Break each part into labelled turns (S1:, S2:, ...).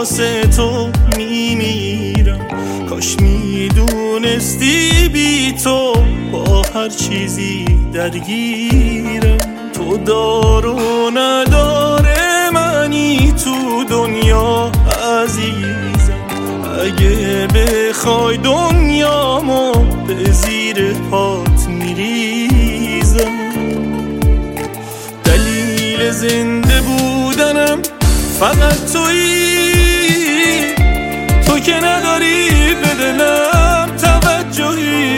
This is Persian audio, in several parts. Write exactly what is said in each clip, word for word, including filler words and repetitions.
S1: واسه تو میمیرم. کاش میدونستی بی تو با هر چیزی درگیرم. تو دار و نداره منی تو دنیا عزیزم. اگه بخوای دنیامو به زیر پات میریزم. دلیل زنده بودنم فقط تویی، تو که نداری به دلم توجهی.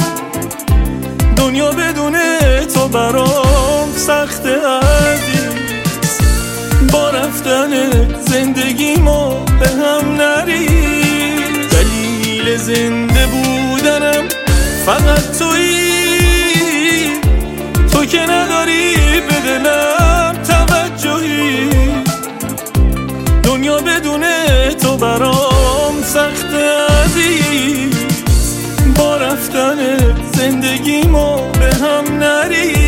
S1: دنیا بدون تو برام سخت عزیز. با رفتن زندگیمو به هم نریز. دلیل زنده بودنم فقط تویی، تو که نداری به دلم توجهی. دنیا بدون تو برام سخت عزیز. با رفتن زندگیمو به هم نریز.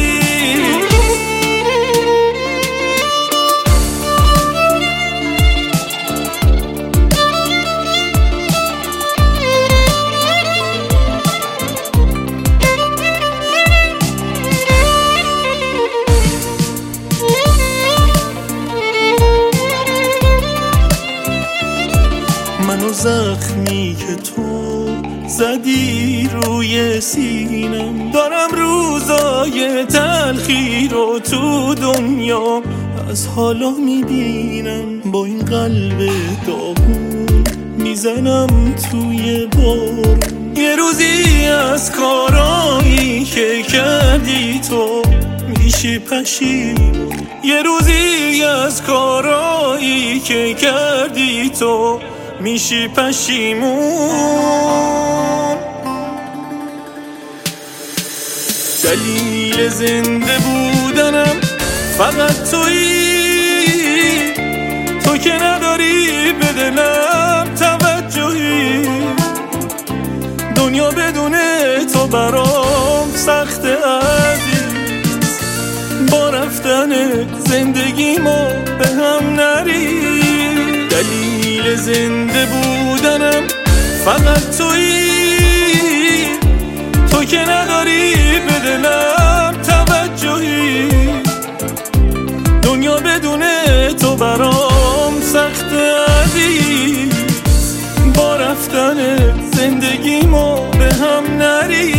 S1: منو زخمی که تو زدی روی سینم، دارم روزای تلخی رو تو دنیا از حالا میبینم. با این قلب داغون میزنم توی بارون. یه روزی از کارایی که کردی تو میشی پشیمون. یه روزی از کارایی که کردی تو میشی پشیمون. دلیل زنده بودنم فقط تویی، تو که نداری به دلم توجهی. دنیا بدون تو برام سخت عزیز. با رفتن زندگیمو به هم نریز. دلیل زنده بودنم فقط تویی، تو که نداری به دلم توجهی. دنیا بدون تو برام سخت عزیز. با رفتن زندگیمو به هم نریز.